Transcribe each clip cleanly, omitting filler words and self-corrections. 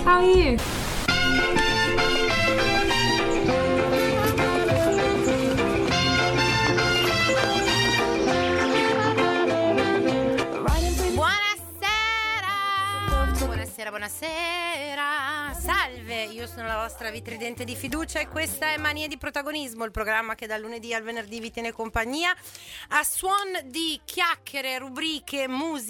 How are you? Buonasera, salve, io sono la vostra vitridente di fiducia e questa è Manie di Protagonismo, il programma che dal lunedì al venerdì vi tiene compagnia a suon di chiacchiere, rubriche,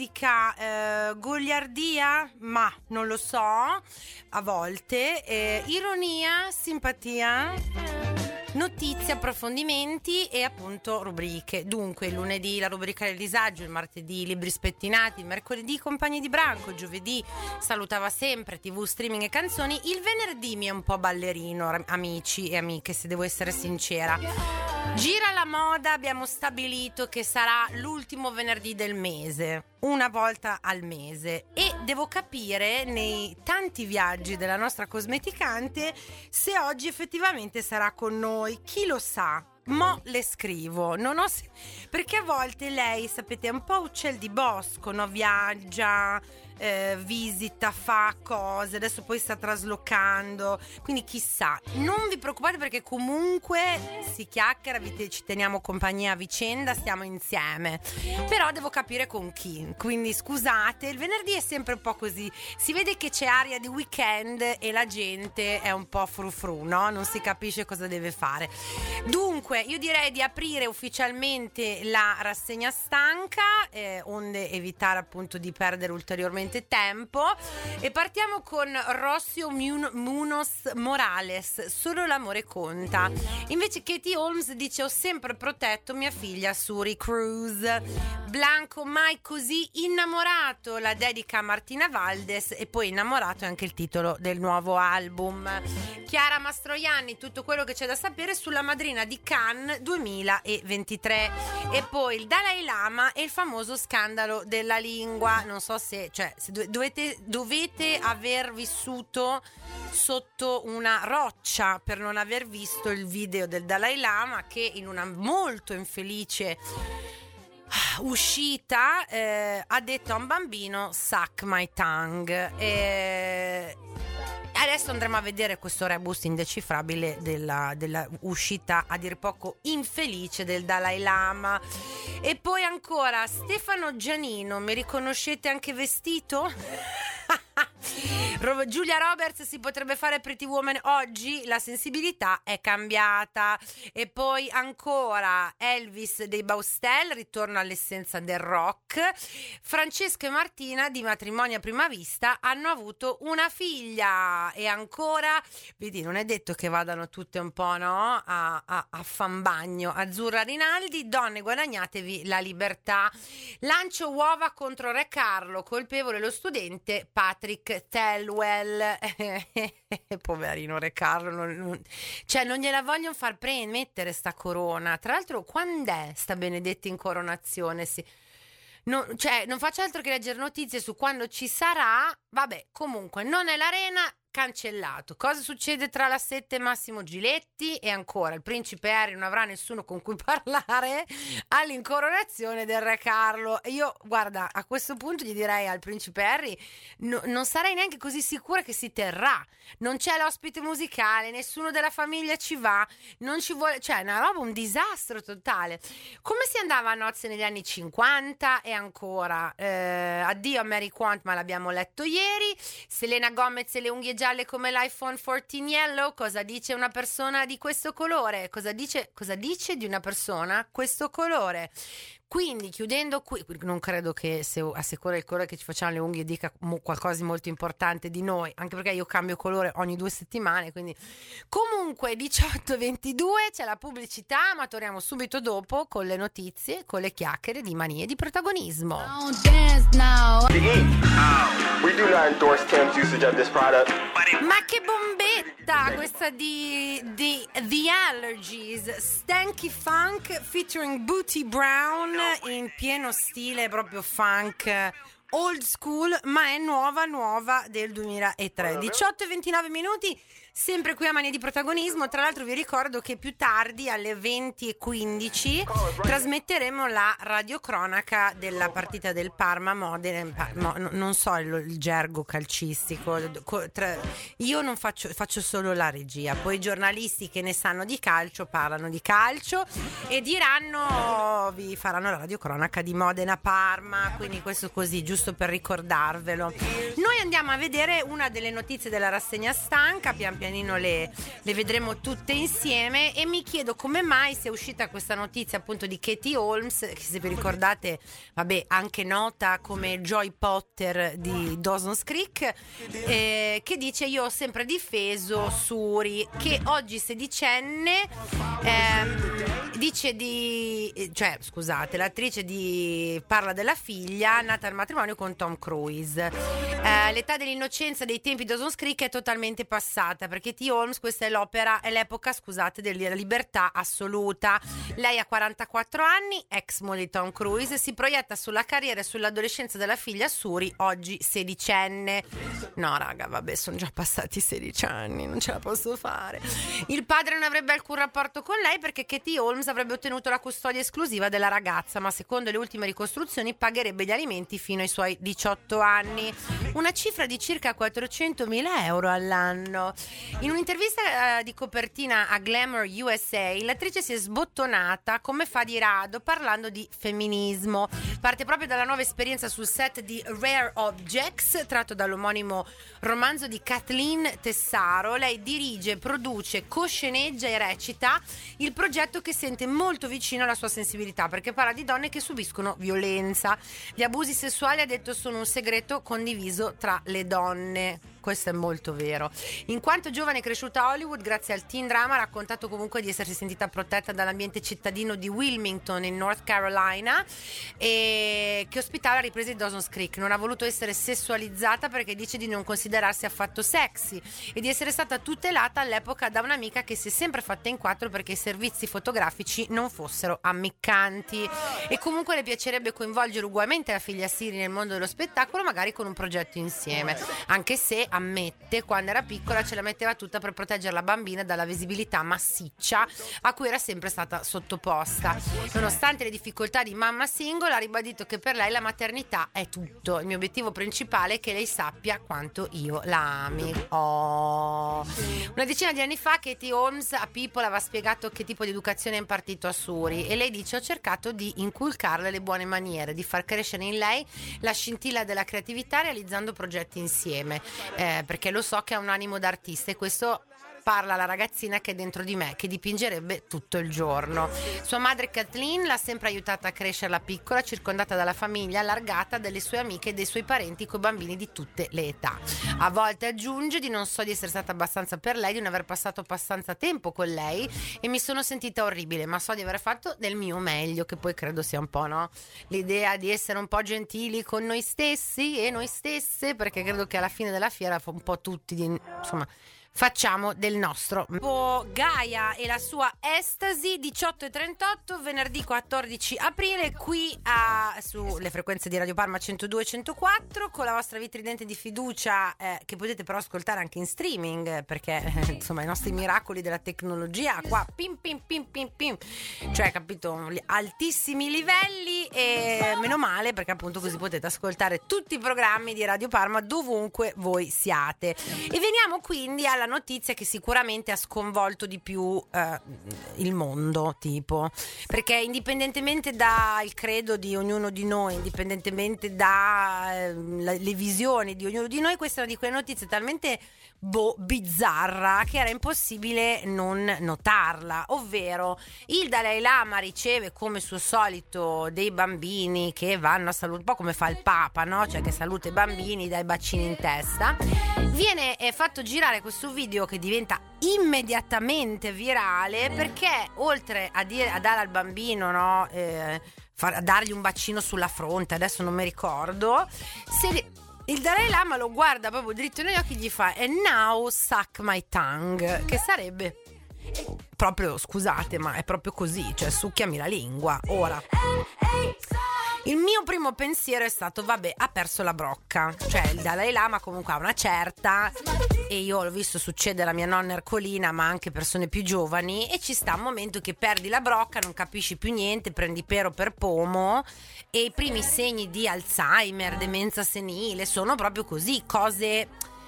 musica, goliardia, ma non lo so, a volte, ironia, simpatia, notizie, approfondimenti e appunto rubriche. Dunque il lunedì la rubrica del disagio, il martedì libri spettinati, il mercoledì compagni di branco, il giovedì salutava sempre, TV, streaming e canzoni, il venerdì mi è un po' ballerino, amici e amiche, se devo essere sincera. Gira la moda, abbiamo stabilito che sarà l'ultimo venerdì del mese, una volta al mese, e devo capire nei tanti viaggi della nostra cosmeticante se oggi effettivamente sarà con noi, chi lo sa. Mo le scrivo, perché a volte lei, sapete, è un po' uccel di bosco, no? Viaggia, visita, fa cose, adesso poi sta traslocando, quindi chissà, non vi preoccupate perché comunque si chiacchiera, ci teniamo compagnia a vicenda, stiamo insieme, però devo capire con chi, quindi scusate, il venerdì è sempre un po' così, si vede che c'è aria di weekend e la gente è un po' frufru, no? Non si capisce cosa deve fare. Dunque io direi di aprire ufficialmente la rassegna stanca, onde evitare appunto di perdere ulteriormente tempo, e partiamo con Rossio Munoz Morales, Solo l'amore conta. Invece Katie Holmes dice: ho sempre protetto mia figlia Suri Cruz. Blanco mai così innamorato, la dedica a Martina Valdes, e poi innamorato è anche il titolo del nuovo album. Chiara Mastroianni, tutto quello che c'è da sapere sulla madrina di Cannes 2023, e poi il Dalai Lama e il famoso scandalo della lingua. Non so se dovete aver vissuto sotto una roccia per non aver visto il video del Dalai Lama che in una molto infelice uscita ha detto a un bambino suck my tongue. Adesso andremo a vedere questo rebus indecifrabile della uscita a dir poco infelice del Dalai Lama. E poi ancora Stefano Giannino, mi riconoscete anche vestito? Giulia Roberts, si potrebbe fare Pretty Woman oggi, la sensibilità è cambiata. E poi ancora Elvis dei Baustelle, ritorno all'essenza del rock. Francesco e Martina di Matrimonio a prima vista hanno avuto una figlia. E ancora, vedi, non è detto che vadano tutte un po', no? A fanbagno. Azzurra Rinaldi, donne guadagnatevi la libertà. Lancio uova contro Re Carlo, colpevole lo studente Patrick Tellwell. Poverino Re Carlo, non gliela vogliono far mettere sta corona. Tra l'altro, quando è sta benedetta incoronazione? Non faccio altro che leggere notizie su quando ci sarà. Vabbè, comunque non è l'Arena, cancellato. Cosa succede tra la Sette e Massimo Giletti? E ancora il principe Harry non avrà nessuno con cui parlare all'incoronazione del Re Carlo. E io, guarda, a questo punto gli direi al principe Harry non sarei neanche così sicura che si terrà. Non c'è l'ospite musicale, nessuno della famiglia ci va, non ci vuole, cioè è una roba, un disastro totale. Come si andava a nozze negli anni 50? E ancora addio a Mary Quant, ma l'abbiamo letto ieri. Selena Gomez e le unghie gialle come l'iPhone 14 Yellow. Cosa dice una persona di questo colore? Cosa dice di una persona questo colore? Quindi chiudendo qui, non credo che se a seconda del colore che ci facciamo le unghie dica qualcosa di molto importante di noi, anche perché io cambio colore ogni 2 settimane, quindi comunque 18:22 c'è la pubblicità, ma torniamo subito dopo con le notizie, con le chiacchiere di Manie di Protagonismo. Ma che bombetta questa di The Allergies, Stanky Funk featuring Booty Brown in pieno stile proprio funk old school, ma è nuova del 2003. 18:29, sempre qui a Mania di Protagonismo. Tra l'altro vi ricordo che più tardi alle 20:15 trasmetteremo la radiocronaca della partita del Parma Modena. Non so il gergo calcistico, io non faccio solo la regia, poi i giornalisti che ne sanno di calcio parlano di calcio e vi faranno la radiocronaca di Modena Parma, quindi questo così giusto per ricordarvelo. Noi andiamo a vedere una delle notizie della rassegna stampa, pian pianino le vedremo tutte insieme, e mi chiedo come mai sia uscita questa notizia appunto di Katie Holmes, che se vi ricordate, anche nota come Joy Potter di Dawson's Creek, che dice: io ho sempre difeso Suri, che oggi sedicenne, l'attrice parla della figlia nata al matrimonio con Tom Cruise. L'età dell'innocenza dei tempi di Dawson's Creek è totalmente passata, perché T. Holmes, questa è l'epoca della libertà assoluta. Lei ha 44 anni, ex moglie di Tom Cruise, si proietta sulla carriera e sull'adolescenza della figlia Suri, oggi sedicenne. No raga, sono già passati 16 anni, non ce la posso fare. Il padre non avrebbe alcun rapporto con lei perché Katie Holmes avrebbe ottenuto la custodia esclusiva della ragazza, ma secondo le ultime ricostruzioni pagherebbe gli alimenti fino ai suoi 18 anni, una cifra di circa 400.000 euro all'anno. In un'intervista di copertina a Glamour USA, l'attrice si è sbottonata come fa di rado parlando di femminismo. Parte proprio dalla nuova esperienza sul set di Rare Objects, tratto dall'omonimo romanzo di Kathleen Tessaro. Lei dirige, produce, cosceneggia e recita il progetto che sente molto vicino alla sua sensibilità, perché parla di donne che subiscono violenza. Gli abusi sessuali, ha detto, sono un segreto condiviso tra le donne. Questo è molto vero. In quanto giovane cresciuta a Hollywood, grazie al teen drama, ha raccontato comunque di essersi sentita protetta dall'ambiente cittadino di Wilmington in North Carolina, e che ospitava la ripresa di Dawson's Creek. Non ha voluto essere sessualizzata perché dice di non considerarsi affatto sexy e di essere stata tutelata all'epoca da un'amica che si è sempre fatta in quattro perché i servizi fotografici non fossero ammiccanti, e comunque le piacerebbe coinvolgere ugualmente la figlia Siri nel mondo dello spettacolo, magari con un progetto insieme, anche se ammette quando era piccola ce la metteva tutta per proteggere la bambina dalla visibilità massiccia a cui era sempre stata sottoposta. Nonostante le difficoltà di mamma single, ha ribadito che per lei la maternità è tutto. Il mio obiettivo principale è che lei sappia quanto io la ami. Una decina di anni fa Katie Holmes a People aveva spiegato che tipo di educazione ha impartito a Suri, e lei dice: ho cercato di inculcarle le buone maniere, di far crescere in lei la scintilla della creatività realizzando progetti insieme, perché lo so che ha un animo d'artista, e questo parla la ragazzina che è dentro di me, che dipingerebbe tutto il giorno. Sua madre Kathleen l'ha sempre aiutata a crescere la piccola, circondata dalla famiglia allargata, delle sue amiche e dei suoi parenti con bambini di tutte le età. A volte aggiunge: di non so di essere stata abbastanza per lei, di non aver passato abbastanza tempo con lei, e mi sono sentita orribile, ma so di aver fatto del mio meglio, che poi credo sia un po', no? L'idea di essere un po' gentili con noi stessi e noi stesse, perché credo che alla fine della fiera un po' tutti, insomma, facciamo del nostro. Gaia e la sua Estasi, 18:38, venerdì 14 aprile, qui sulle frequenze di Radio Parma 102 e 104, con la vostra vitridente di fiducia, che potete però ascoltare anche in streaming, perché insomma i nostri miracoli della tecnologia qua pim pim pim pim pim, cioè, capito, altissimi livelli, e meno male, perché appunto così potete ascoltare tutti i programmi di Radio Parma dovunque voi siate. E veniamo quindi alla notizia che sicuramente ha sconvolto di più il mondo, tipo, perché indipendentemente dal credo di ognuno di noi, indipendentemente dalle visioni di ognuno di noi, questa è una di quelle notizie talmente bizzarra che era impossibile non notarla, ovvero il Dalai Lama riceve come suo solito dei bambini che vanno a salutare, un po' come fa il Papa, no? Cioè che saluta i bambini, dai bacini in testa. Viene fatto girare questo video che diventa immediatamente virale, perché oltre a dare al bambino, no, a dargli un bacino sulla fronte, adesso non mi ricordo, il Dalai Lama lo guarda proprio dritto negli occhi e gli fa: "And now suck my tongue", che sarebbe proprio, scusate, ma è proprio così, cioè succhiami la lingua. Ora, il mio primo pensiero è stato, vabbè, ha perso la brocca, cioè il Dalai Lama comunque ha una certa, e io l'ho visto succedere alla mia nonna Ercolina, ma anche persone più giovani, e ci sta un momento che perdi la brocca, non capisci più niente, prendi pero per pomo, e i primi segni di Alzheimer, demenza senile, sono proprio così, cose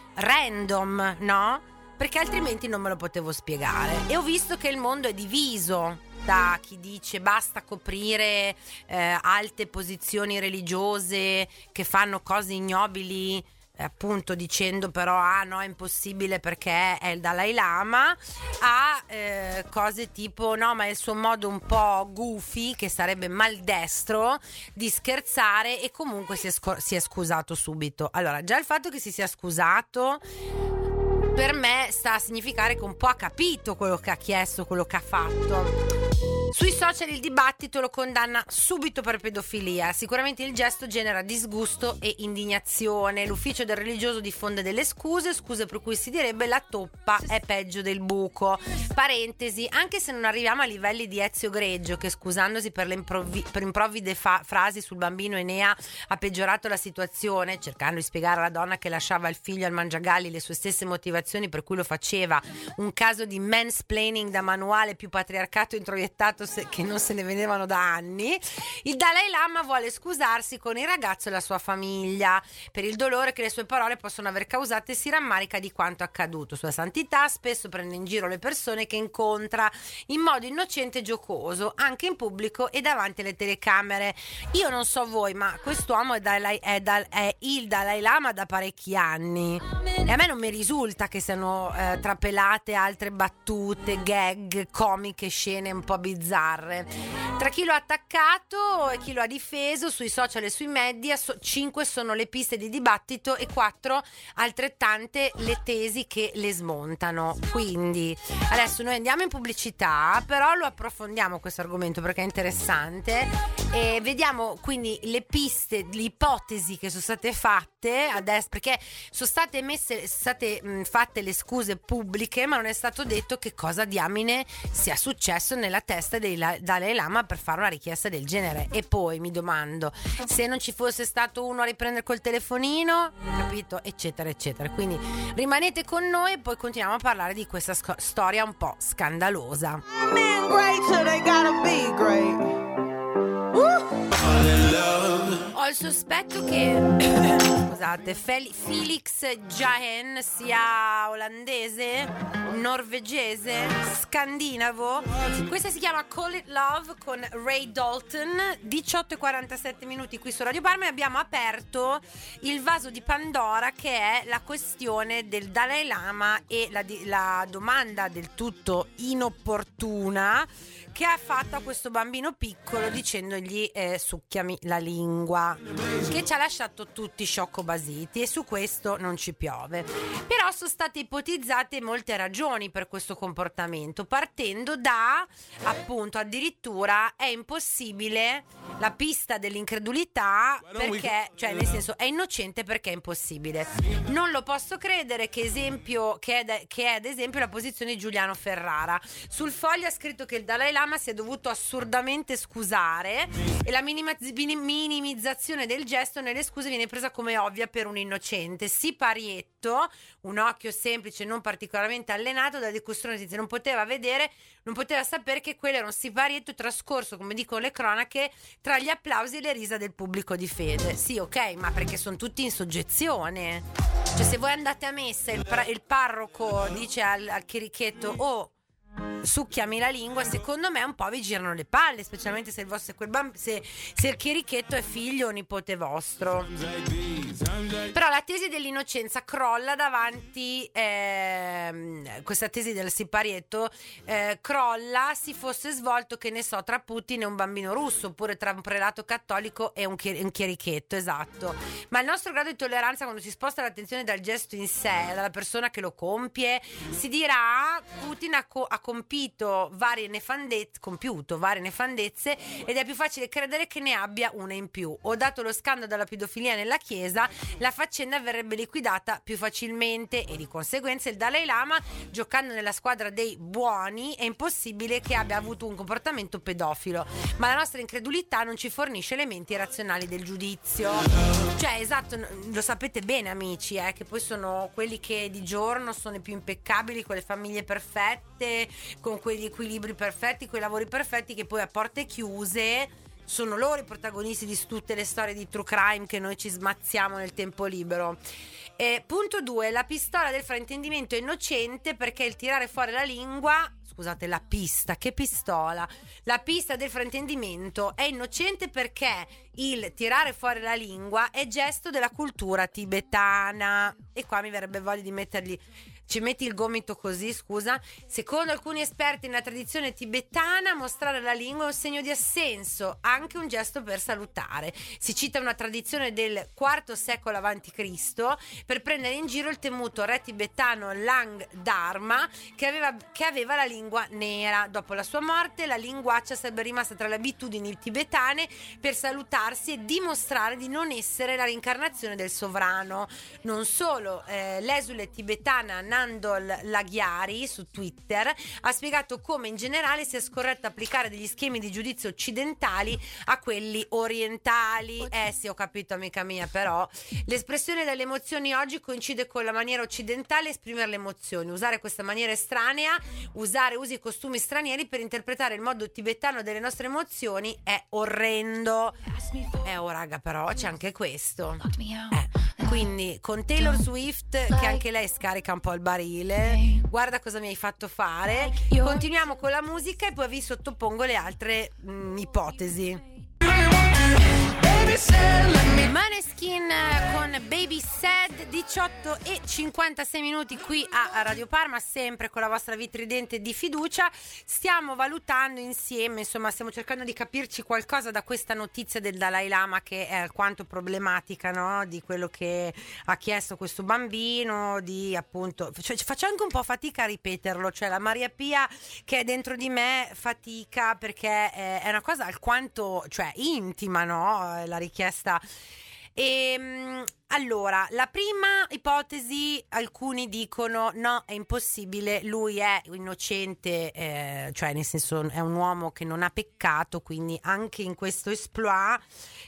random, no? Perché altrimenti non me lo potevo spiegare. E ho visto che il mondo è diviso da chi dice basta coprire alte posizioni religiose che fanno cose ignobili, appunto dicendo però no, è impossibile perché è il Dalai Lama, a cose tipo no, ma è il suo modo un po' goofy, che sarebbe maldestro, di scherzare, e comunque si è scusato subito. Allora, già il fatto che si sia scusato per me sta a significare che un po' ha capito quello che ha chiesto, quello che ha fatto. Sui social il dibattito lo condanna subito per pedofilia. Sicuramente il gesto genera disgusto e indignazione. L'ufficio del religioso diffonde delle scuse per cui si direbbe la toppa è peggio del buco. Parentesi, anche se non arriviamo a livelli di Ezio Greggio, che scusandosi per le improvvide frasi sul bambino Enea ha peggiorato la situazione, cercando di spiegare alla donna che lasciava il figlio al mangiagalli le sue stesse motivazioni per cui lo faceva, un caso di mansplaining da manuale, più patriarcato introiettato che non se ne vedevano da anni. Il Dalai Lama vuole scusarsi con il ragazzo e la sua famiglia per il dolore che le sue parole possono aver causato, e si rammarica di quanto accaduto. Sua santità spesso prende in giro le persone che incontra in modo innocente e giocoso, anche in pubblico e davanti alle telecamere. Io non so voi, ma quest'uomo è il Dalai Lama da parecchi anni, e a me non mi risulta che siano trapelate altre battute, gag, comiche, scene un po' bizzarre. Tra chi lo ha attaccato e chi lo ha difeso sui social e sui media, 5 sono le piste di dibattito e 4 altrettante le tesi che le smontano. Quindi adesso noi andiamo in pubblicità, però lo approfondiamo questo argomento perché è interessante, e vediamo quindi le piste, le ipotesi che sono state fatte adesso, perché sono state fatte le scuse pubbliche, ma non è stato detto che cosa diamine sia successo nella testa dei Dalai Lama per fare una richiesta del genere. E poi mi domando, se non ci fosse stato uno a riprendere col telefonino, capito, eccetera eccetera. Quindi rimanete con noi e poi continuiamo a parlare di questa storia un po' scandalosa. Men great so they gotta be great. Ho il sospetto che scusate, Felix Jahen sia olandese, norvegese, scandinavo. Questa si chiama Call It Love con Ray Dalton. 18:47 minuti qui su Radio Parma, e abbiamo aperto il vaso di Pandora, che è la questione del Dalai Lama e la domanda del tutto inopportuna che ha fatto a questo bambino piccolo dicendogli succhiami la lingua, che ci ha lasciato tutti sciocco-basiti, e su questo non ci piove. Però sono state ipotizzate molte ragioni per questo comportamento, partendo da, appunto, addirittura è impossibile la pista dell'incredulità, perché, cioè nel senso, è innocente perché è impossibile. Non lo posso credere, che è ad esempio la posizione di Giuliano Ferrara. Sul Foglio ha scritto che il Dalai Lama si è dovuto assurdamente scusare, e la minimizzazione del gesto nelle scuse viene presa come ovvia per un innocente. Siparietto, un occhio semplice non particolarmente allenato da decussione, non poteva sapere che quello era un siparietto trascorso, come dicono le cronache, tra gli applausi e le risa del pubblico di fede. Sì, ok, ma perché sono tutti in soggezione. Cioè, se voi andate a messa il parroco dice al chierichetto succhiami la lingua, secondo me un po' vi girano le palle, specialmente se il chierichetto è figlio o nipote vostro. Però la tesi dell'innocenza crolla davanti, questa tesi del siparietto crolla si fosse svolto, che ne so, tra Putin e un bambino russo, oppure tra un prelato cattolico e un chierichetto, esatto. Ma il nostro grado di tolleranza, quando si sposta l'attenzione dal gesto in sé, dalla persona che lo compie, si dirà Putin ha compiuto varie nefandezze, ed è più facile credere che ne abbia una in più. Ho dato lo scandalo della pedofilia nella Chiesa, giudiziaria, la faccenda verrebbe liquidata più facilmente e di conseguenza il Dalai Lama, giocando nella squadra dei buoni, è impossibile che abbia avuto un comportamento pedofilo, ma la nostra incredulità non ci fornisce elementi razionali del giudizio. Cioè, esatto, lo sapete bene amici, che poi sono quelli che di giorno sono i più impeccabili, con le famiglie perfette, con quegli equilibri perfetti, quei lavori perfetti, che poi a porte chiuse sono loro i protagonisti di tutte le storie di true crime che noi ci smazziamo nel tempo libero. Punto 2, la pistola del fraintendimento è innocente perché il tirare fuori la lingua, scusate, la pista, che pistola? La pista del fraintendimento è innocente perché il tirare fuori la lingua è gesto della cultura tibetana. E qua mi verrebbe voglia di mettergli... Ci metti il gomito così, scusa? Secondo alcuni esperti nella tradizione tibetana, mostrare la lingua è un segno di assenso, anche un gesto per salutare. Si cita una tradizione del IV secolo a.C. per prendere in giro il temuto re tibetano Lang Dharma, che aveva la lingua nera. Dopo la sua morte, la linguaccia sarebbe rimasta tra le abitudini tibetane per salutarsi e dimostrare di non essere la reincarnazione del sovrano. Non solo, l'esule tibetana Nandol Laghiari su Twitter ha spiegato come in generale sia scorretto applicare degli schemi di giudizio occidentali a quelli orientali. Sì, ho capito amica mia, però l'espressione delle emozioni oggi coincide con la maniera occidentale di esprimere le emozioni. Usare questa maniera estranea, usare usi e costumi stranieri per interpretare il modo tibetano delle nostre emozioni è orrendo. Oh raga, però c'è anche questo. Quindi con Taylor Swift, che anche lei scarica un po' il barile, guarda cosa mi hai fatto fare. Continuiamo con la musica e poi vi sottopongo le altre ipotesi. Maneskin con Baby Sad, 18:56 qui a Radio Parma, sempre con la vostra vitridente di fiducia. Stiamo valutando insieme, insomma, stiamo cercando di capirci qualcosa da questa notizia del Dalai Lama, che è alquanto problematica, no? Di quello che ha chiesto questo bambino, di appunto, cioè, faccio anche un po' fatica a ripeterlo, cioè la Maria Pia che è dentro di me fatica, perché è una cosa alquanto, cioè, intima, no? La richiesta. Allora, la prima ipotesi, alcuni dicono no, è impossibile, lui è innocente, cioè nel senso è un uomo che non ha peccato, quindi anche in questo exploit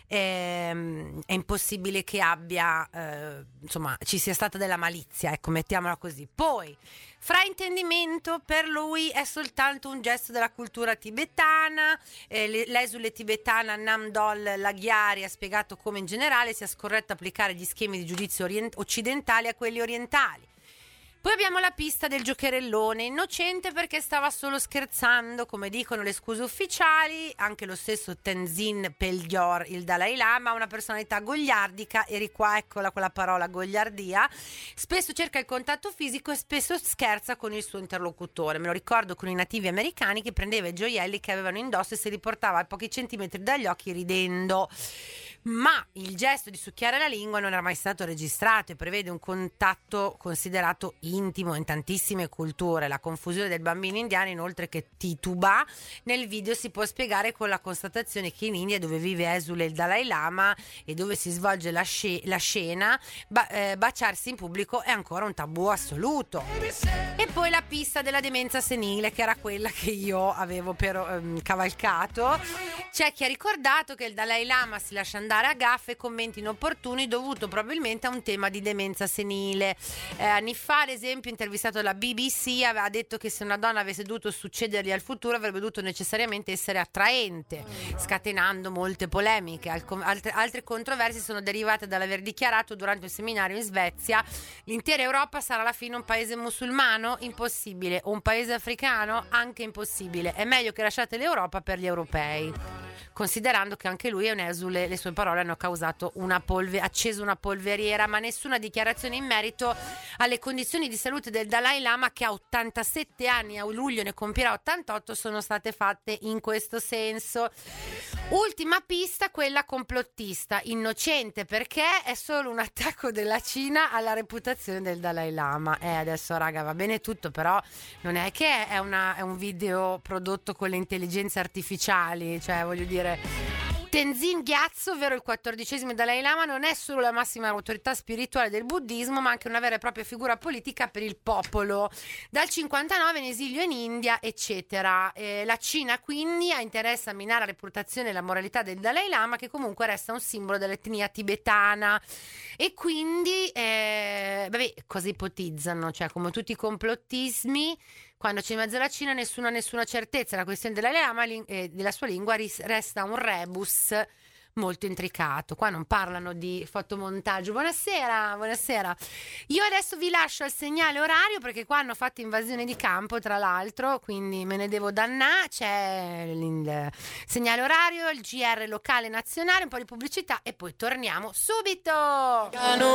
è impossibile che abbia, insomma, ci sia stata della malizia, ecco, mettiamola così. Poi, fraintendimento per lui è soltanto un gesto della cultura tibetana. L'esule tibetana Namdol Laghiari ha spiegato come in generale sia scorretto applicare gli schemi di giudizio occidentali a quelli orientali. Poi abbiamo la pista del giocherellone, innocente perché stava solo scherzando, come dicono le scuse ufficiali. Anche lo stesso Tenzin Pelgyor, il Dalai Lama, ha una personalità goliardica, eri qua, eccola quella parola, goliardia. Spesso cerca il contatto fisico e spesso scherza con il suo interlocutore. Me lo ricordo con i nativi americani, che prendeva i gioielli che avevano indosso e se li portava a pochi centimetri dagli occhi ridendo. Ma il gesto di succhiare la lingua non era mai stato registrato e prevede un contatto considerato intimo in tantissime culture. La confusione del bambino indiano, inoltre, che tituba nel video, si può spiegare con la constatazione che in India, dove vive esule il Dalai Lama e dove si svolge la scena, baciarsi in pubblico è ancora un tabù assoluto. E poi la pista della demenza senile, che era quella che io avevo cavalcato. C'è chi ha ricordato che il Dalai Lama si lascia andare a gaffe e commenti inopportuni dovuto probabilmente a un tema di demenza senile. Anni fa, ad esempio, intervistato alla BBC, aveva detto che se una donna avesse dovuto succedergli al futuro avrebbe dovuto necessariamente essere attraente, scatenando molte polemiche. Altre controversie sono derivate dall'aver dichiarato durante un seminario in Svezia: l'intera Europa sarà alla fine un paese musulmano? Impossibile. O un paese africano? Anche impossibile. È meglio che lasciate l'Europa per gli europei. Considerando che anche lui è un esule, le sue parole hanno causato acceso una polveriera, ma nessuna dichiarazione in merito alle condizioni di salute del Dalai Lama, che ha 87 anni, a luglio ne compirà 88, sono state fatte in questo senso. Ultima pista, quella complottista, innocente perché è solo un attacco della Cina alla reputazione del Dalai Lama. Adesso raga, va bene tutto, però non è che è un video prodotto con le intelligenze artificiali, cioè voglio dire, Tenzin Gyatso, ovvero il 14° Dalai Lama, non è solo la massima autorità spirituale del buddismo, ma anche una vera e propria figura politica per il popolo. Dal 59 in esilio in India, eccetera. La Cina quindi ha interesse a minare la reputazione e la moralità del Dalai Lama, che comunque resta un simbolo dell'etnia tibetana. E quindi, cosa ipotizzano? Cioè, come tutti i complottismi, quando c'è in mezzo alla Cina nessuno ha nessuna certezza. La questione della Lama e della sua lingua resta un rebus molto intricato. Qua non parlano di fotomontaggio. Buonasera. Io adesso vi lascio al segnale orario, perché qua hanno fatto invasione di campo, tra l'altro, quindi me ne devo dannare. C'è il segnale orario, il GR locale nazionale, un po' di pubblicità e poi torniamo subito.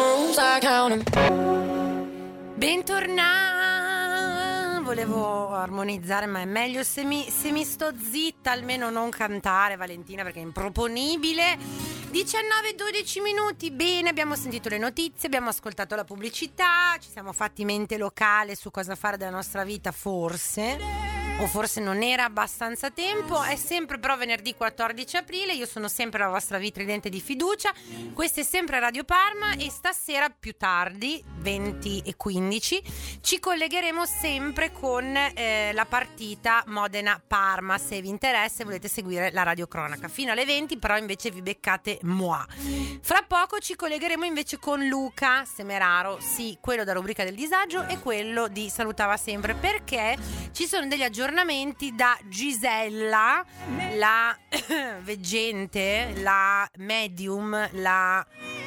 Bentornati. Volevo armonizzare, ma è meglio se mi sto zitta, almeno non cantare, Valentina, perché è improponibile. 19-12 minuti, bene, abbiamo sentito le notizie, abbiamo ascoltato la pubblicità, ci siamo fatti mente locale su cosa fare della nostra vita, forse. O forse non era abbastanza tempo. È sempre però venerdì 14 aprile. Io sono sempre la vostra vitridente di fiducia. Questa è sempre Radio Parma. E stasera più tardi, 20:15, ci collegheremo sempre con la partita Modena-Parma. Se vi interessa e volete seguire la radiocronaca fino alle 20, però invece vi beccate moi. Fra poco ci collegheremo invece con Luca Semeraro, sì, quello da Rubrica del Disagio e quello di Salutava Sempre, perché ci sono degli aggiornamenti da Gisella, la veggente, la medium, la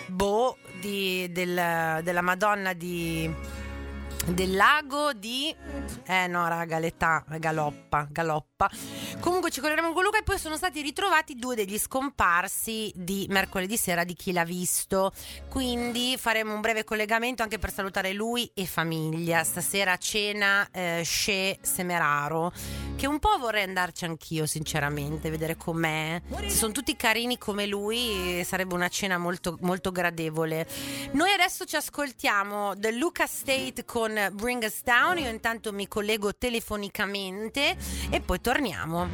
della Madonna del lago di l'età galoppa. Comunque ci collegheremo con Luca. E poi sono stati ritrovati 2 degli scomparsi di mercoledì sera di Chi l'ha visto, quindi faremo un breve collegamento anche per salutare lui e famiglia. Stasera a cena Chez Semeraro, che un po' vorrei andarci anch'io sinceramente, vedere com'è. Se sono tutti carini come lui sarebbe una cena molto, molto gradevole. Noi adesso ci ascoltiamo The Luca State con Bring Us Down. Io intanto mi collego telefonicamente e poi torniamo.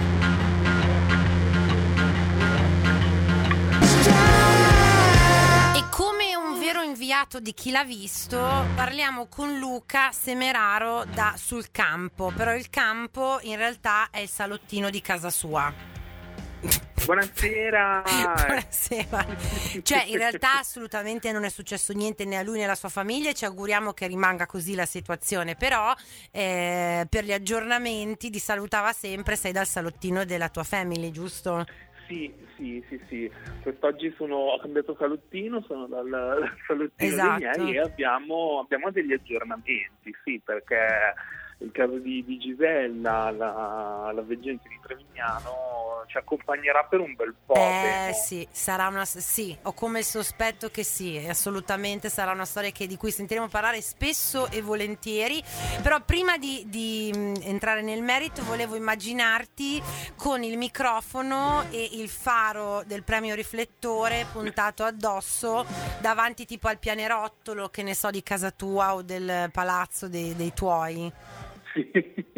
E come un vero inviato di Chi l'ha visto, parliamo con Luca Semeraro da Sul Campo, però il campo in realtà è il salottino di casa sua. Buonasera. Buonasera. Cioè, in realtà assolutamente non è successo niente né a lui né alla sua famiglia, e ci auguriamo che rimanga così la situazione. Però per gli aggiornamenti di Salutava Sempre sei dal salottino della tua family, giusto? Sì. Quest'oggi ho cambiato salottino, sono dal salottino esatto. dei miei, e abbiamo degli aggiornamenti, sì, perché il caso di Gisella, la veggente di Trevignano, ci accompagnerà per un bel po'. Sì, sarà sì, ho come il sospetto che sì, assolutamente sarà una storia di cui sentiremo parlare spesso e volentieri. Però prima di entrare nel merito, volevo immaginarti con il microfono e il faro del premio riflettore puntato addosso, davanti tipo al pianerottolo, che ne so, di casa tua o del palazzo dei tuoi. Sì,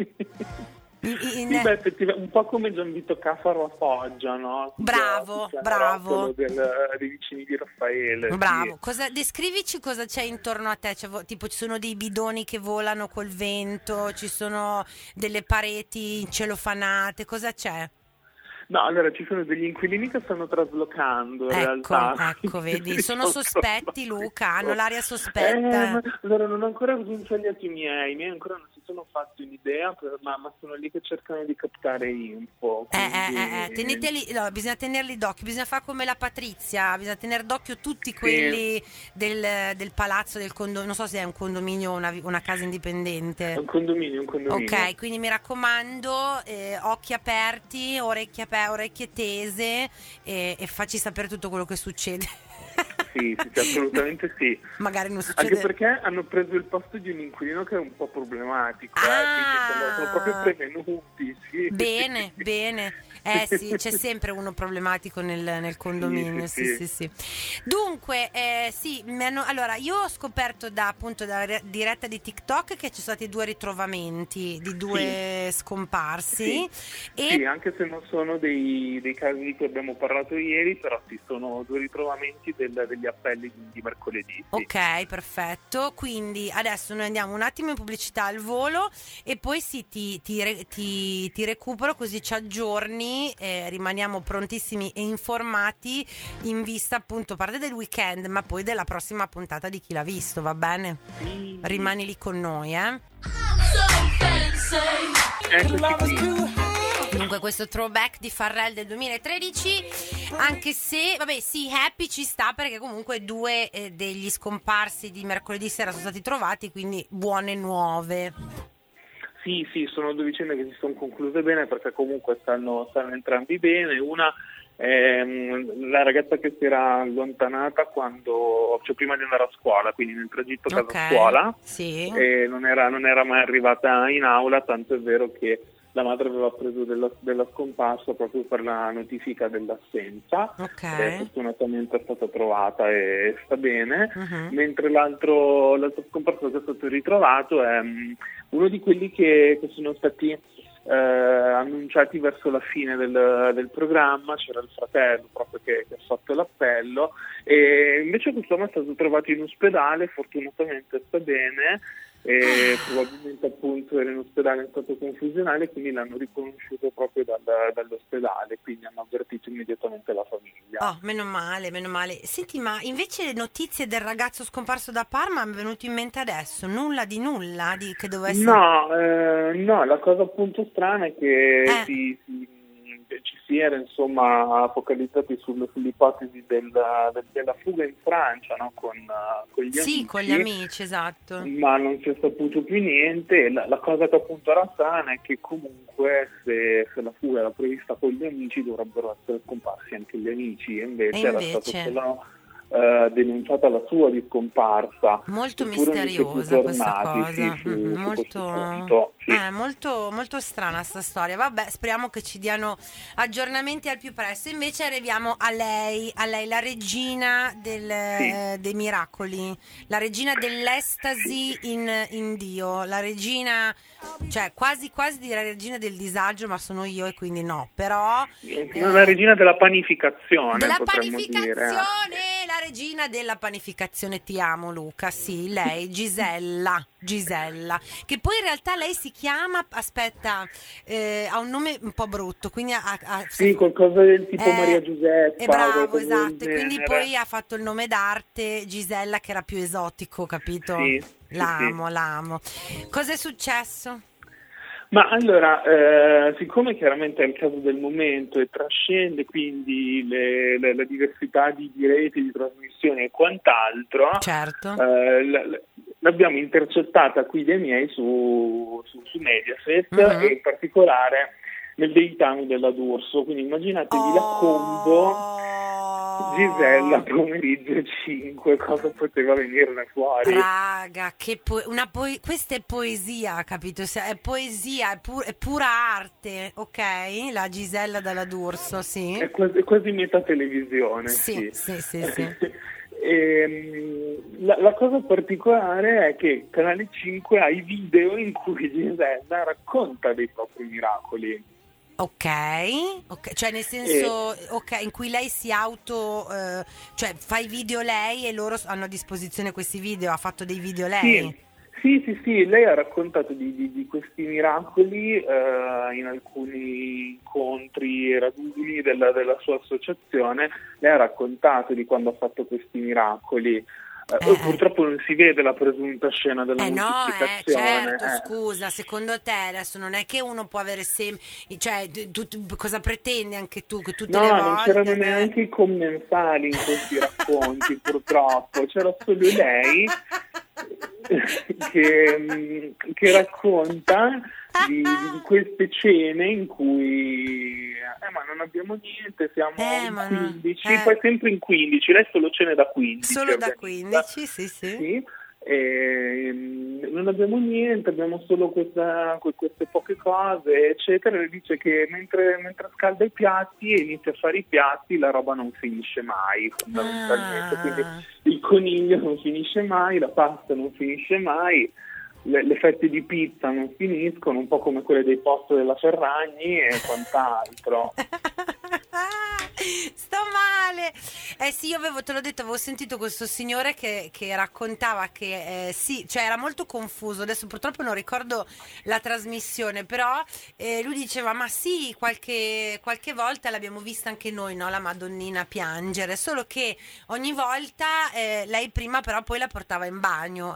effettivamente un po' come Gianvito Caffaro a Foggia, no? Bravo. Dei vicini di Raffaele. Bravo. Sì. Descrivici cosa c'è intorno a te, cioè, tipo ci sono dei bidoni che volano col vento, ci sono delle pareti celofanate, cosa c'è? No, allora ci sono degli inquilini che stanno traslocando in realtà. Ecco, vedi, sono sospetti, Luca, hanno l'aria sospetta. Allora non ho ancora sguinzagliato i miei ancora non si sono fatti un'idea, ma sono lì che cercano di captare info. Teneteli, no, bisogna tenerli d'occhio, bisogna fare come la Patrizia, bisogna tenere d'occhio tutti quelli del palazzo, del condominio, non so se è un condominio o una casa indipendente. È un condominio. Ok, quindi mi raccomando, occhi aperti, orecchie tese, e facci sapere tutto quello che succede. sì, assolutamente sì. Magari non succede. Anche perché hanno preso il posto di un inquilino che è un po' problematico, quindi sono proprio prevenuti, sì. Bene. Sì, c'è sempre uno problematico nel condominio. Sì. Dunque, allora io ho scoperto appunto da diretta di TikTok che ci sono stati 2 ritrovamenti di 2 scomparsi. Sì, anche se non sono dei casi di cui abbiamo parlato ieri, però sì, sono 2 ritrovamenti degli appelli di mercoledì. Sì. Ok, perfetto. Quindi adesso noi andiamo un attimo in pubblicità al volo e poi ti recupero, così ci aggiorni, rimaniamo prontissimi e informati in vista appunto parte del weekend, ma poi della prossima puntata di Chi l'ha visto, va bene? Sì. Rimani lì con noi, Dunque questo throwback di Pharrell del 2013, anche se vabbè sì, Happy ci sta perché comunque 2 degli scomparsi di mercoledì sera sono stati trovati, quindi buone nuove. Sì, sono 2 vicende che si sono concluse bene perché comunque stanno entrambi bene. Una è la ragazza che si era allontanata prima di andare a scuola, quindi nel tragitto casa-scuola, sì. E non era mai arrivata in aula, tanto è vero che la madre aveva preso della scomparsa proprio per la notifica dell'assenza. Fortunatamente è stata trovata e sta bene. Mentre l'altro scomparso che è stato ritrovato è uno di quelli che sono stati annunciati verso la fine del programma. C'era il fratello proprio che ha fatto l'appello, e invece quest'uomo è stato trovato in ospedale, fortunatamente sta bene. E probabilmente appunto era in ospedale in stato confusionale, quindi l'hanno riconosciuto proprio dall'ospedale, quindi hanno avvertito immediatamente la famiglia. Meno male. Senti, ma invece le notizie del ragazzo scomparso da Parma mi è venuto in mente adesso, nulla che doveva essere... No, la cosa appunto strana è che ci si era insomma focalizzati sull'ipotesi della fuga in Francia, no? con gli amici. Sì, con gli amici, esatto. Ma non si è saputo più niente. La cosa che appunto era strana è che comunque se la fuga era prevista con gli amici dovrebbero essere scomparsi anche gli amici, e invece era stato solo denunciata la sua di scomparsa. Molto misteriosa questa cosa, molto strana sta storia. Vabbè, speriamo che ci diano aggiornamenti al più presto. Invece arriviamo a lei la regina dei miracoli, la regina dell'estasi in Dio, la regina, cioè quasi direi regina del disagio, ma sono io e quindi no, però la regina della panificazione, dire. La regina della panificazione, ti amo Luca, sì, lei, Gisella, che poi in realtà lei si chiama, ha un nome un po' brutto, quindi sì, qualcosa del tipo Maria Giuseppa. Bravo, esatto, e quindi poi ha fatto il nome d'arte Gisella, che era più esotico, capito? Sì, l'amo. Cosa è successo? Ma allora, siccome chiaramente è il caso del momento e trascende quindi la diversità di reti, di trasmissioni e quant'altro, certo. L'abbiamo intercettata qui dai miei su Mediaset, e in particolare nel daytime della D'Urso, quindi immaginatevi la combo Gisella pomeriggio 5, cosa poteva venirne fuori? Raga, questa è poesia, capito? È poesia, è pura arte, ok? La Gisella dalla D'Urso, sì. È quasi metà televisione, sì. La cosa particolare è che Canale 5 ha i video in cui Gisella racconta dei propri miracoli. Ok, cioè nel senso, in cui lei si cioè fa i video lei e loro hanno a disposizione questi video, ha fatto dei video lei? Sì, lei ha raccontato di questi miracoli in alcuni incontri e raduni della sua associazione. Lei ha raccontato di quando ha fatto questi miracoli. Purtroppo non si vede la presunta scena della moltiplicazione. Certo, scusa, secondo te adesso non è che uno può avere cioè tu cosa pretendi anche tu che tutte le volte? No, non c'erano neanche i commensali in questi racconti, purtroppo, c'era solo lei che racconta di queste cene in cui ma non abbiamo niente, siamo in 15, poi sempre in 15, lei solo cene da 15. Solo da 15, sì. Non abbiamo niente, abbiamo solo queste poche cose, eccetera. E dice che mentre scalda i piatti e inizia a fare i piatti, la roba non finisce mai, fondamentalmente. Quindi il coniglio non finisce mai, la pasta non finisce mai, le fette di pizza non finiscono, un po' come quelle dei post della Ferragni e quant'altro. Sto male. Sì, io te l'ho detto, avevo sentito questo signore che raccontava che sì, cioè era molto confuso. Adesso purtroppo non ricordo la trasmissione, però lui diceva: ma sì, qualche volta l'abbiamo vista anche noi, no? La Madonnina piangere, solo che ogni volta lei prima però poi la portava in bagno.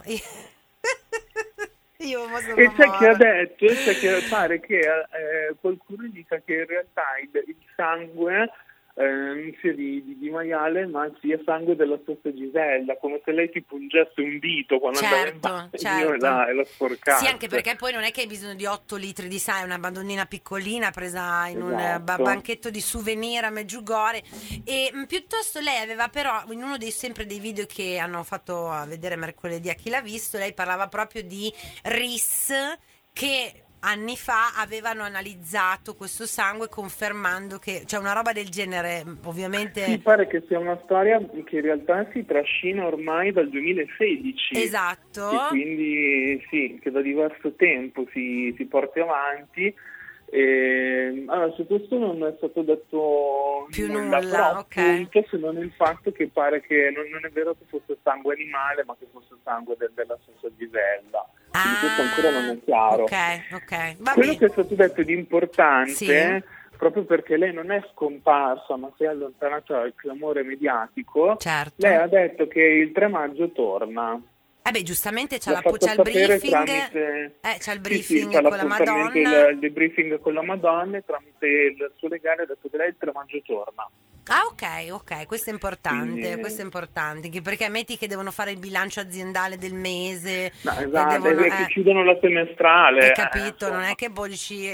E c'è chi ha detto, pare che qualcuno dica che in realtà il sangue non sia di maiale, ma sia sangue della stessa Gisella, come se lei ti pungesse un dito quando andava in bagno e la sporcasse. Sì, anche perché poi non è che hai bisogno di 8 litri di sangue, è una Madonnina piccolina presa in un banchetto di souvenir a Meggiugorje. E piuttosto lei aveva però, in uno sempre dei video che hanno fatto vedere mercoledì a Chi l'ha visto, lei parlava proprio di RIS, che anni fa avevano analizzato questo sangue confermando che c'è una roba del genere, ovviamente. Mi pare che sia una storia che in realtà si trascina ormai dal 2016. Esatto. E quindi sì, che da diverso tempo si porti avanti. Allora, su questo non è stato detto più nulla, però, ok. Appunto, se non il fatto che pare che non è vero che fosse sangue animale, ma che fosse sangue della stessa Gisella. Quindi questo ancora non è chiaro. Ok. Quello che è stato detto di importante, proprio perché lei non è scomparsa, ma si è allontanata dal clamore mediatico, lei ha detto che il 3 maggio torna. Giustamente c'ha il briefing, c'ha il briefing con la Madonna. Il debriefing con la Madonna, e tramite il suo legale ha detto che lei il 3 maggio torna. Ah, ok, questo è importante, anche perché metti che devono fare il bilancio aziendale del mese. No, esatto, che chiudono la semestrale. Hai capito, non è che poi dici,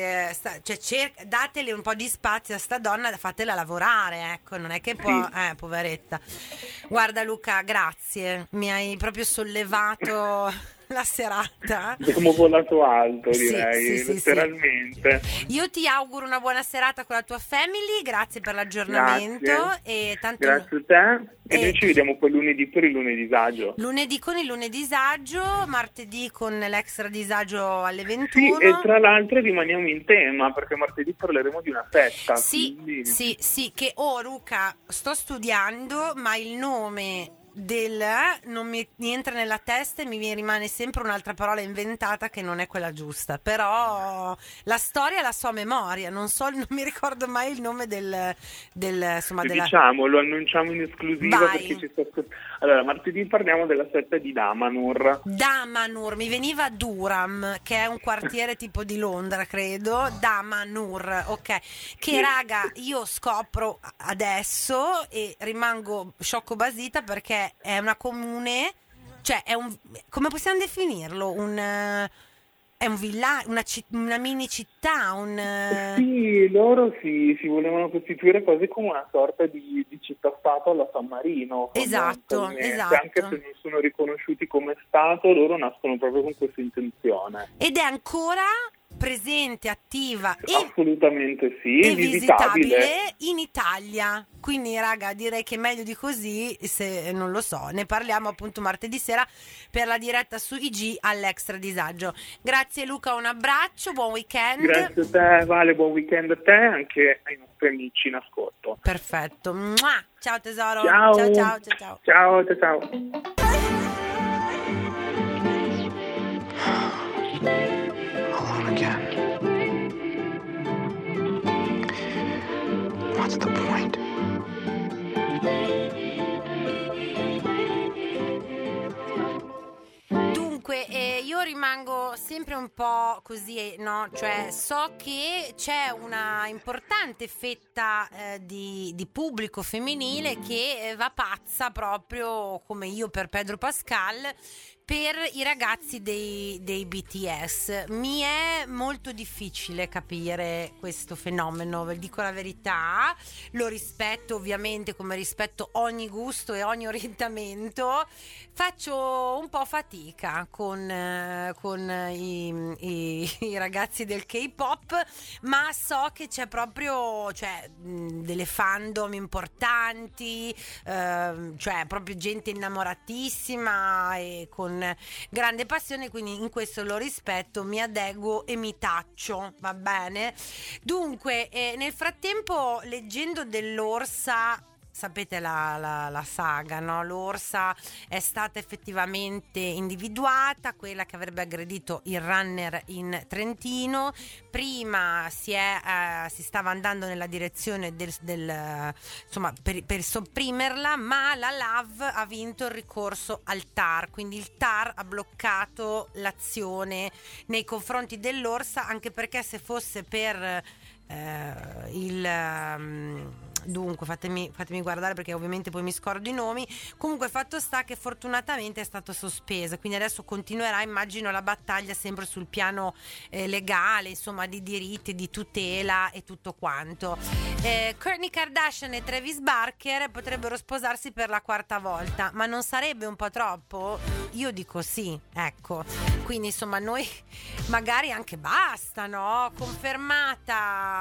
datele un po' di spazio a sta donna, fatela lavorare, ecco, non è che poi, poveretta. Guarda Luca, grazie, mi hai proprio sollevato la serata. Abbiamo volato alto, direi, letteralmente. Io ti auguro una buona serata con la tua family, grazie per l'aggiornamento. Grazie a te. E noi ci vediamo poi lunedì per il lunedì disagio. Lunedì con il lunedì disagio, martedì con l'extra disagio alle 21. Sì, e tra l'altro rimaniamo in tema, perché martedì parleremo di una festa. Sì, che Luca, sto studiando, ma il nome non mi entra nella testa e mi rimane sempre un'altra parola inventata che non è quella giusta, però la storia la so a memoria, non mi ricordo mai il nome diciamo, lo annunciamo in esclusiva. Vai. Perché ci sta. Allora, martedì parliamo della setta di Damanhur, mi veniva Durham, che è un quartiere tipo di Londra, credo. Damanhur, ok, che raga, io scopro adesso e rimango sciocco-basita perché è una comune, cioè come possiamo definirlo? È un villaggio, una mini città, Sì, loro si volevano costituire quasi come una sorta di città-stato alla San Marino. Esatto. Anche se non sono riconosciuti come Stato, loro nascono proprio con questa intenzione. Ed è ancora presente, attiva assolutamente e visitabile in Italia. Quindi raga, direi che meglio di così, se non lo so, ne parliamo appunto martedì sera per la diretta su IG all'Extra Disagio. Grazie Luca, un abbraccio, buon weekend. Grazie a te Vale, buon weekend a te, anche ai nostri amici in ascolto. Perfetto. Mua! Ciao tesoro. Ciao. Again. What's the point? Dunque, io rimango sempre un po' così, no? Cioè, so che c'è una importante fetta di pubblico femminile che va pazza proprio come io per Pedro Pascal, per i ragazzi dei BTS. Mi è molto difficile capire questo fenomeno, vi dico la verità. Lo rispetto ovviamente, come rispetto ogni gusto e ogni orientamento. Faccio un po' fatica con i ragazzi del K-pop, ma so che c'è proprio, cioè, delle fandom importanti, cioè proprio gente innamoratissima e con grande passione, quindi in questo lo rispetto, mi adeguo e mi taccio, va bene? Dunque, nel frattempo, leggendo dell'Orsa, sapete la saga, no? L'Orsa è stata effettivamente individuata, quella che avrebbe aggredito il runner in Trentino. Prima si stava andando nella direzione insomma, per sopprimerla, ma la LAV ha vinto il ricorso al TAR, quindi il TAR ha bloccato l'azione nei confronti dell'Orsa, anche perché se fosse per dunque fatemi guardare, perché ovviamente poi mi scordo i nomi. Comunque fatto sta che fortunatamente è stato sospeso, quindi adesso continuerà, immagino, la battaglia sempre sul piano legale, insomma, di diritti, di tutela e tutto quanto. Kourtney Kardashian e Travis Barker potrebbero sposarsi per la 4ª volta, ma non sarebbe un po' troppo? Io dico sì, ecco. Quindi insomma noi magari anche basta, no? Confermata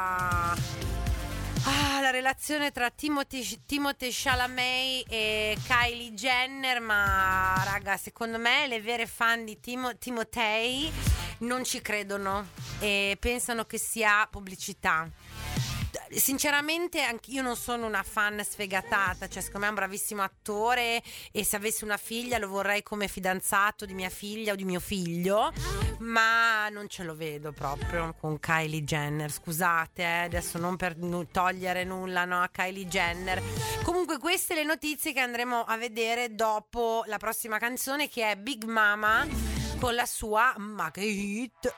la relazione tra Timothée Chalamet e Kylie Jenner, ma raga, secondo me le vere fan di Timothée non ci credono e pensano che sia pubblicità. Sinceramente anch'io non sono una fan sfegatata, cioè secondo me è un bravissimo attore e se avessi una figlia lo vorrei come fidanzato di mia figlia o di mio figlio, ma non ce lo vedo proprio con Kylie Jenner, scusate, adesso non per togliere nulla, no, a Kylie Jenner. Comunque queste le notizie che andremo a vedere dopo la prossima canzone, che è Big Mama con la sua Ma che hit.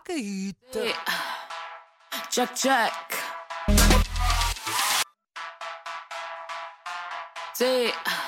Check. Sì,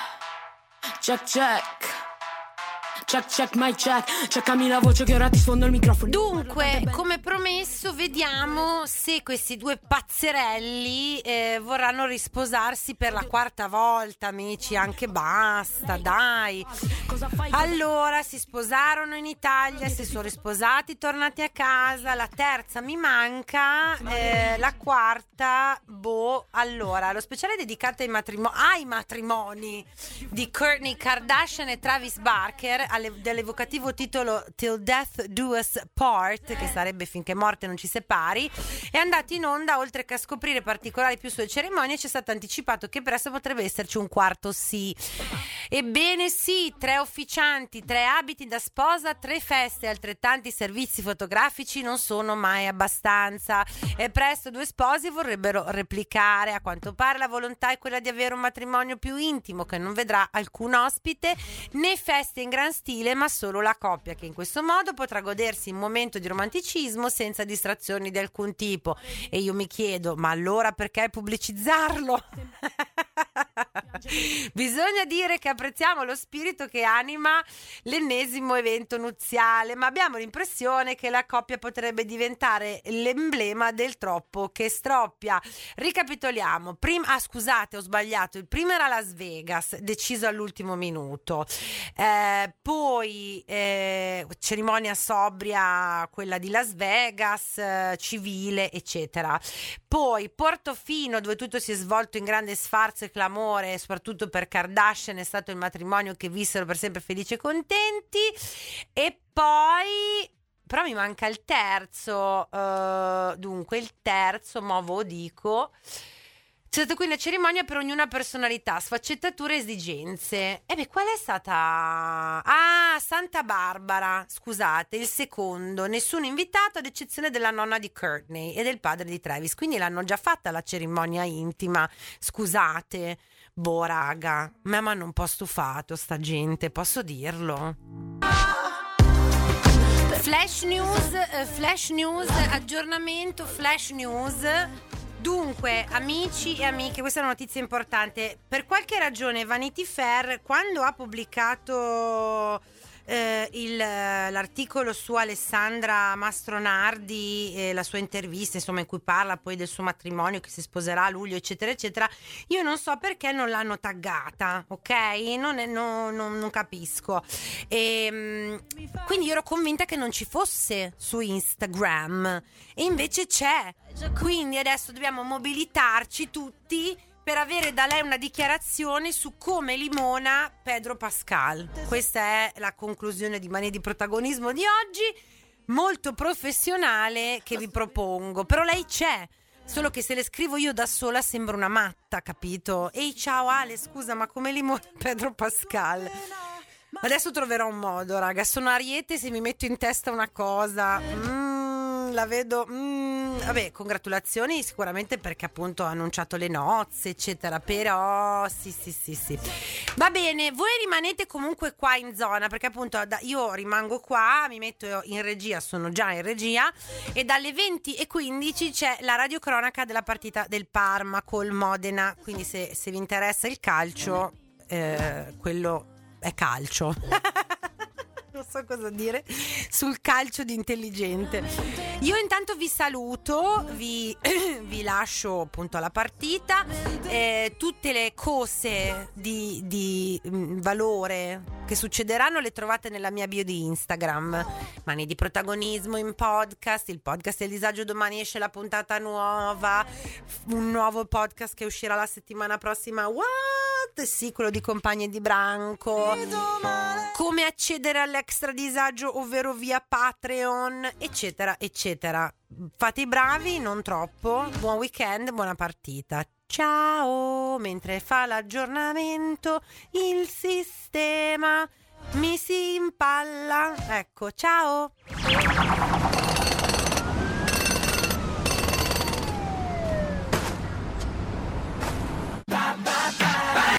check my check. Checkami la voce che ora ti sfondo il microfono. Dunque, come promesso, vediamo se questi due pazzerelli vorranno risposarsi per la 4ª volta, amici, anche basta, dai. Allora, si sposarono in Italia, si sono risposati, tornati a casa, la 3ª mi manca, la 4ª, allora, lo speciale è dedicato ai matrimoni di Kourtney Kardashian e Travis Barker, dell'evocativo titolo Till Death Do Us Part, che sarebbe finché morte non ci separi. È andato in onda. Oltre che a scoprire particolari più sulle cerimonie, c'è stato anticipato che presto potrebbe esserci un 4º sì. Ebbene sì, 3 officianti, 3 abiti da sposa, 3 feste e altrettanti servizi fotografici non sono mai abbastanza, e presto 2 sposi vorrebbero replicare. A quanto pare la volontà è quella di avere un matrimonio più intimo, che non vedrà alcun ospite né feste in gran stile, ma solo la coppia, che in questo modo potrà godersi un momento di romanticismo senza distrazioni di alcun tipo. E io mi chiedo, ma allora perché pubblicizzarlo? Bisogna dire che apprezziamo lo spirito che anima l'ennesimo evento nuziale, ma abbiamo l'impressione che la coppia potrebbe diventare l'emblema del troppo che stroppia. Ricapitoliamo. Scusate, ho sbagliato. Il primo era Las Vegas, deciso all'ultimo minuto. Poi cerimonia sobria, quella di Las Vegas, civile, eccetera. Poi Portofino, dove tutto si è svolto in grande sfarzo e clamore, soprattutto per Kardashian, è stato il matrimonio che vissero per sempre felici e contenti. E poi però mi manca il terzo, dunque il terzo, mo ve lo dico. C'è stata qui una cerimonia per ognuna personalità, sfaccettature e esigenze. Qual è stata? Santa Barbara, scusate, il secondo. Nessun invitato ad eccezione della nonna di Kourtney e del padre di Travis. Quindi l'hanno già fatta la cerimonia intima, scusate. Raga, ma mi hanno un po' stufato sta gente, posso dirlo? Flash news, aggiornamento, flash news. Dunque, amici e amiche, questa è una notizia importante. Per qualche ragione Vanity Fair, quando ha pubblicato l'articolo su Alessandra Mastronardi, la sua intervista, insomma, in cui parla poi del suo matrimonio, che si sposerà a luglio, eccetera eccetera, io non so perché non l'hanno taggata, ok? Non capisco. Quindi io ero convinta che non ci fosse su Instagram e invece c'è, quindi adesso dobbiamo mobilitarci tutti per avere da lei una dichiarazione su come limona Pedro Pascal. Questa è la conclusione di Manie di Protagonismo di oggi, molto professionale, che vi propongo. Però lei c'è, solo che se le scrivo io da sola sembra una matta, capito? Ehi, ciao Ale, scusa, ma come limona Pedro Pascal? Adesso troverò un modo, raga. Sono Ariete, se mi metto in testa una cosa, la vedo. Vabbè, congratulazioni sicuramente, perché appunto ha annunciato le nozze, eccetera. Però sì. Va bene, voi rimanete comunque qua in zona, perché appunto io rimango qua, mi metto in regia, sono già in regia, e dalle 20:15 c'è la radiocronaca della partita del Parma col Modena. Quindi se vi interessa il calcio, quello è calcio. Non so cosa dire sul calcio di intelligente. Io intanto vi saluto, vi lascio appunto alla partita. Tutte le cose di valore che succederanno le trovate nella mia bio di Instagram. Manie di Protagonismo in podcast, il podcast del disagio. Domani esce la puntata nuova, un nuovo podcast che uscirà la settimana prossima. Sì, quello di Compagni di Branco. Come accedere all'extra disagio, ovvero via Patreon, eccetera eccetera. Fate i bravi, non troppo. Buon weekend, buona partita. Ciao. Mentre fa l'aggiornamento il sistema mi si impalla. Ecco, ciao.